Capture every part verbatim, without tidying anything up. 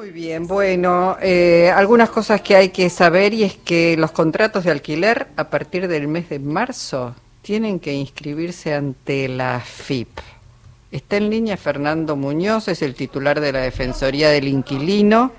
Muy bien, bueno, eh, algunas cosas que hay que saber y es que los contratos de alquiler a partir del mes de marzo tienen que inscribirse ante la F I P. Está en línea Fernando Muñoz, es el titular de la Defensoría del Inquilino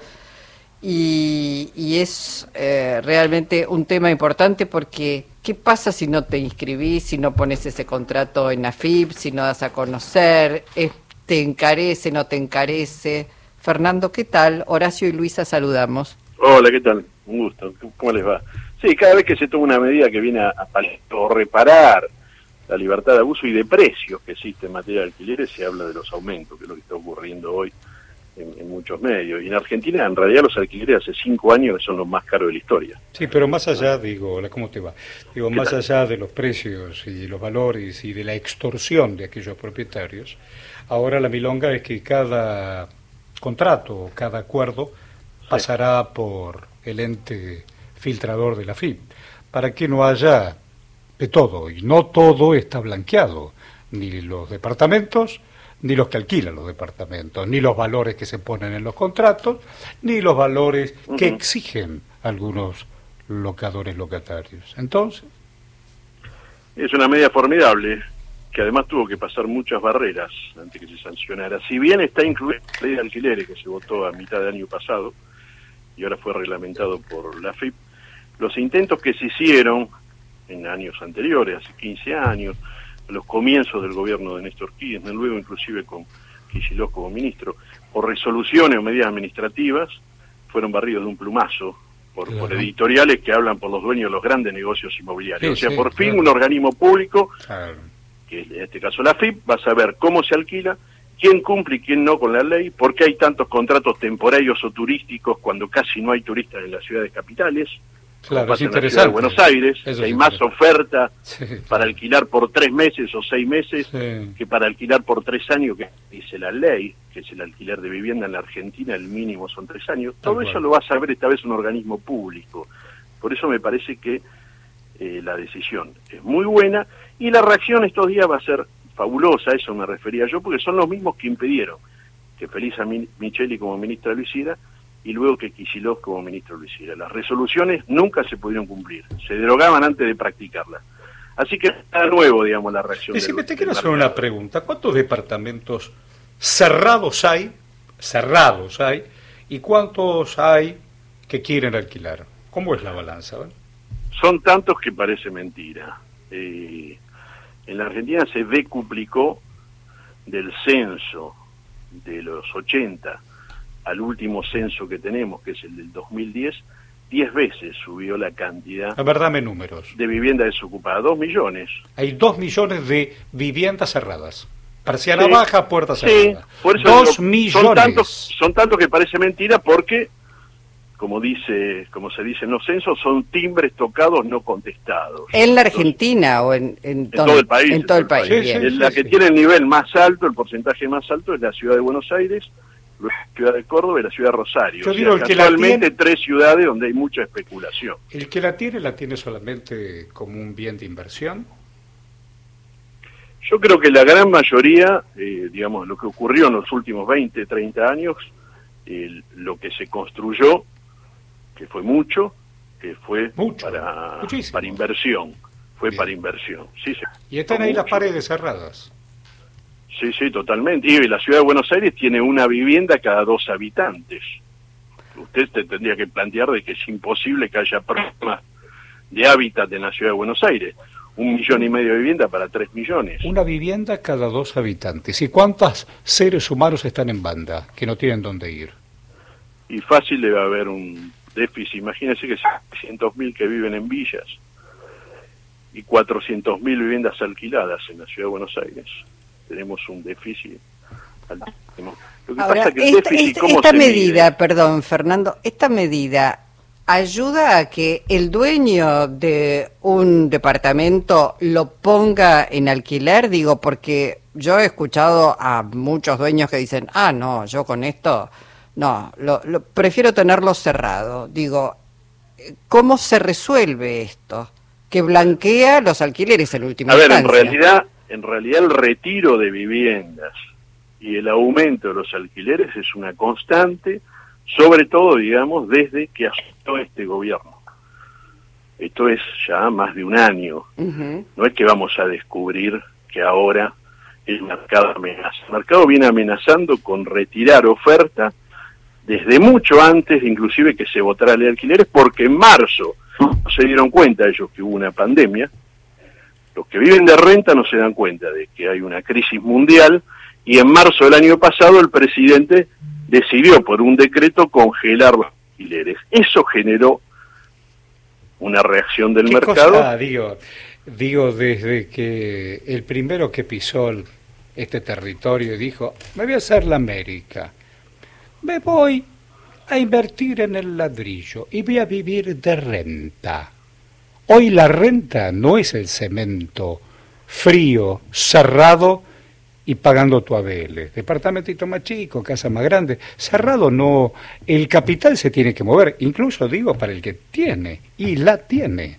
y, y es eh, realmente un tema importante porque ¿qué pasa si no te inscribís, si no pones ese contrato en la F I P, si no das a conocer, es, te encarece, no te encarece? Fernando, ¿qué tal? Horacio y Luisa saludamos. Hola, ¿qué tal? Un gusto. ¿Cómo les va? Sí, cada vez que se toma una medida que viene a, a reparar la libertad de abuso y de precios que existe en materia de alquileres, se habla de los aumentos, que es lo que está ocurriendo hoy en, en muchos medios. Y en Argentina, en realidad, los alquileres hace cinco años son los más caros de la historia. Sí, pero más allá, digo, hola, ¿cómo te va? Digo, más tal? allá de los precios y los valores y de la extorsión de aquellos propietarios, ahora la milonga es que cada contrato, cada acuerdo pasará sí. por el ente filtrador de la F I P, para que no haya de todo, y no todo está blanqueado, ni los departamentos, ni los que alquilan los departamentos, ni los valores que se ponen en los contratos, ni los valores uh-huh. que exigen algunos locadores locatarios. Entonces, es una medida formidable, que además tuvo que pasar muchas barreras antes que se sancionara. Si bien está incluida la ley de alquileres que se votó a mitad del año pasado y ahora fue reglamentado por la F I P, los intentos que se hicieron en años anteriores, hace quince años, a los comienzos del gobierno de Néstor Kirchner, luego inclusive con Kicillof como ministro, por resoluciones o medidas administrativas, fueron barridos de un plumazo por, claro. por editoriales que hablan por los dueños de los grandes negocios inmobiliarios. Sí, o sea, sí, por fin claro. un organismo público, claro. que en este caso la F I P, va a saber cómo se alquila, quién cumple y quién no con la ley, por qué hay tantos contratos temporarios o turísticos cuando casi no hay turistas en las ciudades capitales. Claro, es interesante. En la ciudad de Buenos Aires, Eso hay es más oferta sí, para claro. alquilar por tres meses o seis meses sí. que para alquilar por tres años, que dice la ley, que es el alquiler de vivienda en la Argentina, el mínimo son tres años. Todo Tal eso cual. Lo va a saber esta vez un organismo público. Por eso me parece que eh, la decisión es muy buena y la reacción estos días va a ser fabulosa, a eso me refería yo, porque son los mismos que impidieron que Felisa Micheli como ministra lo hiciera y luego que Kicillof como ministro lo hiciera. Las resoluciones nunca se pudieron cumplir, se derogaban antes de practicarlas. Así que está nuevo, digamos, la reacción. Decime, te quiero hacer una pregunta. ¿Cuántos departamentos cerrados hay, cerrados hay, y cuántos hay que quieren alquilar? ¿Cómo es la balanza? ¿Vale? Son tantos que parece mentira. Eh, en la Argentina se decuplicó del censo de los ochenta al último censo que tenemos, que es el del dos mil diez, diez veces subió la cantidad. A ver, dame números. De vivienda desocupada, dos millones. Hay dos millones de viviendas cerradas. Persiana sí. baja, puerta cerrada. Sí, por eso dos digo, millones. Son tantos, son tantos que parece mentira porque, como dice, como se dice en los censos, son timbres tocados no contestados. ¿En la Argentina Entonces, o en, en, en todo el país? En todo el país. país. Sí, sí, la sí, que sí. tiene el nivel más alto, el porcentaje más alto, es la ciudad de Buenos Aires, la ciudad de Córdoba y la ciudad de Rosario. Yo o sea, digo, el que la tiene, tres ciudades donde hay mucha especulación. ¿El que la tiene, la tiene solamente como un bien de inversión? Yo creo que la gran mayoría, eh, digamos, lo que ocurrió en los últimos veinte, treinta años, eh, lo que se construyó, que fue mucho, que fue mucho, para, para inversión, fue bien. para inversión. Sí, sí, y están ahí mucho. Las paredes cerradas. Sí, sí, totalmente. Y la ciudad de Buenos Aires tiene una vivienda cada dos habitantes. Usted te tendría que plantear de que es imposible que haya problemas de hábitat en la ciudad de Buenos Aires. Un millón y medio de vivienda para tres millones. Una vivienda cada dos habitantes. ¿Y cuántos seres humanos están en banda que no tienen dónde ir? Y fácil debe haber un déficit. Imagínense que seiscientos mil que viven en villas y cuatrocientos mil viviendas alquiladas en la ciudad de Buenos Aires. Tenemos un déficit altísimo. Lo que Ahora, pasa que el esta, déficit, esta, ¿cómo esta se medida, mide? perdón, Fernando, esta medida ayuda a que el dueño de un departamento lo ponga en alquiler, digo, porque yo he escuchado a muchos dueños que dicen, ah, no, yo con esto, no, lo, lo, prefiero tenerlo cerrado. Digo, ¿cómo se resuelve esto? Que blanquea los alquileres en última instancia. A ver, en realidad, en realidad el retiro de viviendas y el aumento de los alquileres es una constante sobre todo, digamos, desde que asumió este gobierno. Esto es ya más de un año. Uh-huh. No es que vamos a descubrir que ahora el mercado amenaza. El mercado viene amenazando con retirar oferta desde mucho antes, inclusive que se votara la ley de alquileres, porque en marzo no se dieron cuenta ellos que hubo una pandemia. Los que viven de renta no se dan cuenta de que hay una crisis mundial, y en marzo del año pasado el presidente decidió por un decreto congelar los alquileres. Eso generó una reacción del ¿Qué mercado. Cosa, digo, digo, desde que el primero que pisó el, este territorio y dijo, me voy a hacer la América, me voy a invertir en el ladrillo y voy a vivir de renta. Hoy la renta no es el cemento frío, cerrado y pagando tu abeles. Departamentito más chico, casa más grande. Cerrado no, el capital se tiene que mover, incluso digo para el que tiene, y la tiene.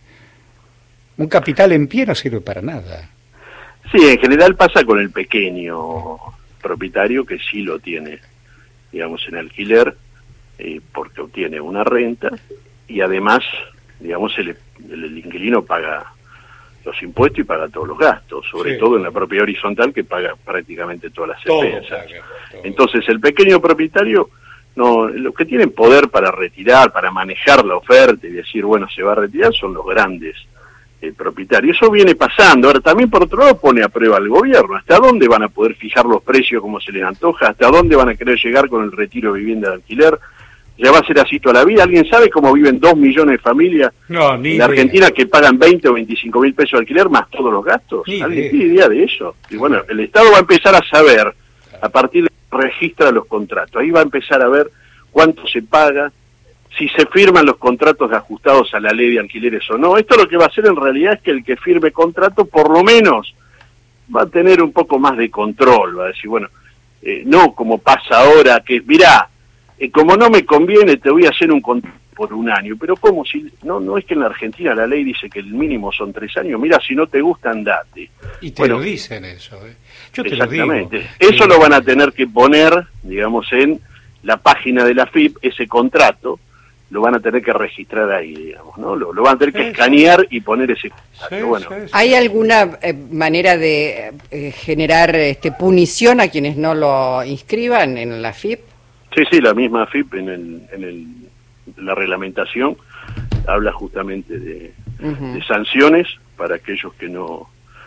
Un capital en pie no sirve para nada. Sí, en general pasa con el pequeño propietario que sí lo tiene, digamos, en alquiler, eh, porque obtiene una renta, y además, digamos, el, el, el inquilino paga los impuestos y paga todos los gastos, sobre sí. todo en la propiedad horizontal, que paga prácticamente todas las expensas. Entonces, el pequeño propietario, no, los que tienen poder para retirar, para manejar la oferta y decir, bueno, se va a retirar, son los grandes eh, propietarios. Eso viene pasando. Ahora, también por otro lado pone a prueba al gobierno. ¿Hasta dónde van a poder fijar los precios como se les antoja? ¿Hasta dónde van a querer llegar con el retiro de vivienda de alquiler? ¿Ya va a ser así toda la vida? ¿Alguien sabe cómo viven dos millones de familias no, ni en Argentina idea. que pagan veinte o veinticinco mil pesos de alquiler más todos los gastos? Ni ¿Alguien idea. tiene idea de eso? Y bueno, el Estado va a empezar a saber, a partir de que registra los contratos, ahí va a empezar a ver cuánto se paga, si se firman los contratos ajustados a la ley de alquileres o no. Esto lo que va a hacer en realidad es que el que firme contrato por lo menos va a tener un poco más de control, va a decir, bueno, eh, no como pasa ahora, que mirá, Eh, como no me conviene, te voy a hacer un contrato por un año. Pero ¿cómo? Si no no es que en la Argentina la ley dice que el mínimo son tres años. Mira, si no te gusta, andate. Y te bueno, lo dicen eso. ¿eh? Yo te exactamente. Lo digo. Eso eh, lo van a tener que poner, digamos, en la página de la F I P, ese contrato, lo van a tener que registrar ahí, digamos, ¿no? Lo, lo van a tener que sí, escanear y poner ese contrato. Sí, bueno. sí, sí. ¿Hay alguna eh, manera de eh, generar este, punición a quienes no lo inscriban en la F I P? Sí, sí, la misma F I P en, el, en el, la reglamentación habla justamente de, uh-huh. de sanciones para aquellos que no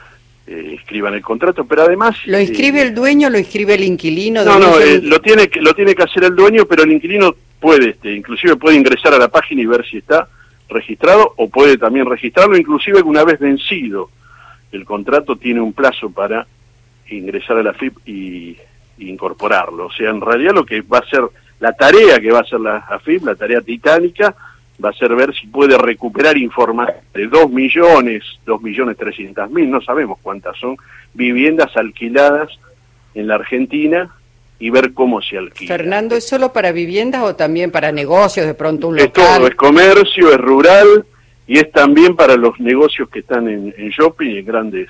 eh, inscriban el contrato, pero además... ¿Lo inscribe eh, el dueño o lo inscribe el inquilino? No, no, eh, lo, tiene que, lo tiene que hacer el dueño, pero el inquilino puede, este, inclusive puede ingresar a la página y ver si está registrado, o puede también registrarlo, inclusive una vez vencido el contrato tiene un plazo para ingresar a la F I P y... incorporarlo. O sea, en realidad lo que va a ser la tarea que va a hacer la A F I P, la tarea titánica, va a ser ver si puede recuperar información de dos millones, dos millones trescientas mil, no sabemos cuántas son, viviendas alquiladas en la Argentina y ver cómo se alquila. Fernando, ¿es solo para viviendas o también para negocios, de pronto un local? Es todo, es comercio, es rural y es también para los negocios que están en, en shopping y en grandes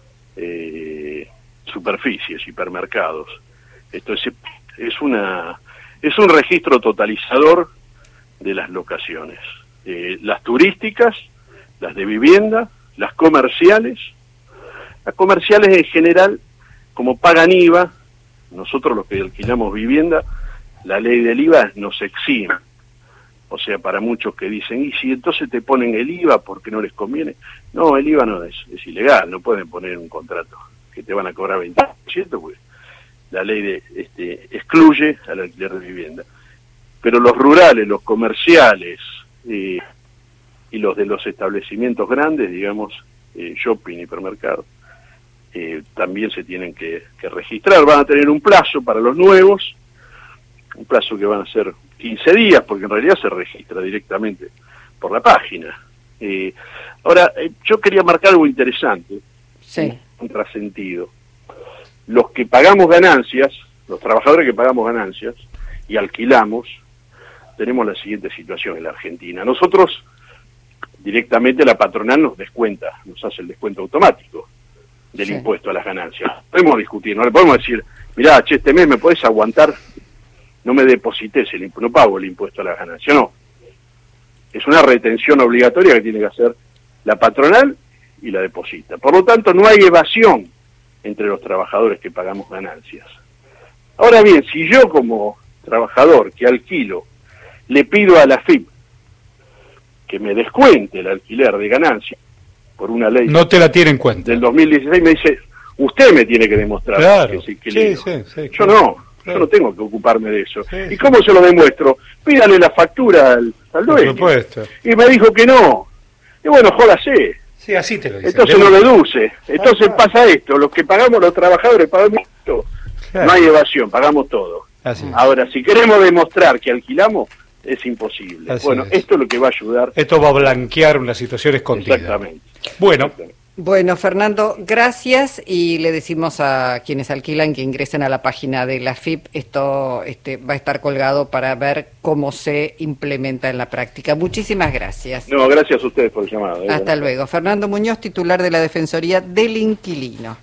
eh, superficies, hipermercados. Esto es, es una es un registro totalizador de las locaciones, eh, las turísticas, las de vivienda, las comerciales. Las comerciales en general, como pagan I V A, nosotros los que alquilamos vivienda, la ley del I V A nos exime. O sea, para muchos que dicen, y si entonces te ponen el I V A porque no les conviene. No, el I V A no es, es ilegal, no pueden poner un contrato que te van a cobrar veinte por ciento, pues la ley de, este, excluye al alquiler de vivienda. Pero los rurales, los comerciales eh, y los de los establecimientos grandes, digamos, eh, shopping, hipermercado, eh, también se tienen que, que registrar. Van a tener un plazo para los nuevos, un plazo que van a ser quince días, porque en realidad se registra directamente por la página. Eh, ahora, eh, yo quería marcar algo interesante, sí. un contrasentido. Los que pagamos ganancias, los trabajadores que pagamos ganancias y alquilamos, tenemos la siguiente situación en la Argentina. Nosotros, directamente la patronal nos descuenta, nos hace el descuento automático del sí. impuesto a las ganancias. Podemos discutir, no le podemos decir, mirá, che, este mes me podés aguantar no me deposites el impuesto, no pago el impuesto a la ganancia, no. Es una retención obligatoria que tiene que hacer la patronal y la deposita. Por lo tanto, no hay evasión entre los trabajadores que pagamos ganancias. Ahora bien, si yo como trabajador que alquilo le pido a la F I P que me descuente el alquiler de ganancia por una ley no te la tiene en cuenta del dos mil dieciséis, me dice, usted me tiene que demostrar claro. que es inquilino. Sí, sí, sí, yo claro. no, Claro. yo no tengo que ocuparme de eso. Sí, ¿Y sí. cómo se lo demuestro? Pídale la factura al, al Por dueño. supuesto. Y me dijo que no. Y bueno, jódase. Sí, así te lo dicen. Entonces De no una. deduce. Entonces claro. pasa esto, los que pagamos, los trabajadores pagamos esto. Claro. No hay evasión, pagamos todo. Así es. Ahora, si queremos demostrar que alquilamos, es imposible. Así bueno, es. esto es lo que va a ayudar. Esto va a blanquear una situación escondida. Exactamente. Bueno, Exactamente. Bueno, Fernando, gracias y le decimos a quienes alquilan que ingresen a la página de la F I P. Esto este, va a estar colgado para ver cómo se implementa en la práctica. Muchísimas gracias. No, gracias a ustedes por el llamado. ¿eh? Hasta luego. Fernando Muñoz, titular de la Defensoría del Inquilino.